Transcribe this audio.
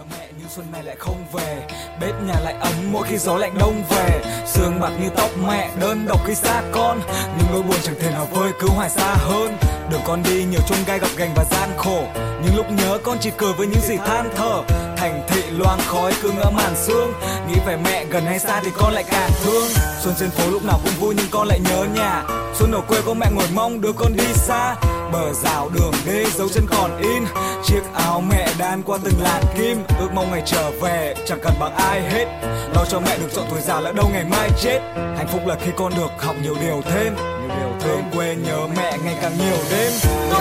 mẹ nhưng xuân này lại không về, bếp nhà lại ấm mỗi khi gió lạnh đông về. Sương bạc như tóc mẹ đơn độc khi xa con, nhưng nỗi buồn chẳng thể nào vơi cứ hoài xa hơn. Đường con đi nhiều chông gai gập ghềnh và gian khổ, nhưng lúc nhớ con chỉ cười với những gì than thở. Thành thị loang khói cứ ngỡ màn sương, nghĩ về mẹ gần hay xa thì con lại càng thương. Xuân trên phố lúc nào cũng vui nhưng con lại nhớ nhà. Xuân ở quê có mẹ ngồi mong đứa con đi xa, bờ rào đường đê dấu chân còn in. Chiếc áo mẹ đan qua từng làn kim, ước mong ngày trở về chẳng cần bằng ai hết. Lo cho mẹ được chọn tuổi già lỡ đâu ngày mai chết. Hạnh phúc là khi con được học nhiều điều thêm, thương quê nhớ mẹ ngày càng nhiều đêm.